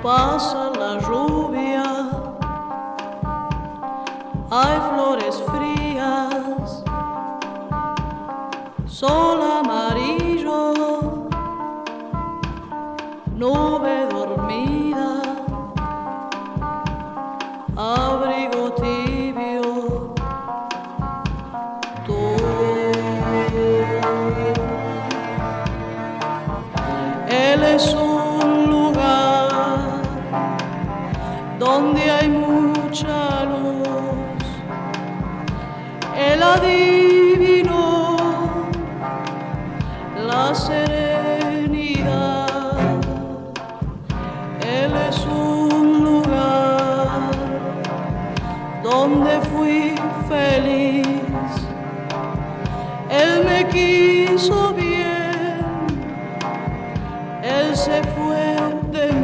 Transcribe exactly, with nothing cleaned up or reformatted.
pasa la lluvia, hay flores frías, sol amarillo, nube dormida, abrigo tibio, tú. Él es un lugar donde hay mucha luz. Él adivinó la serenidad. Él es un lugar donde fui feliz. Él me quiso bien. Él se fue de mí.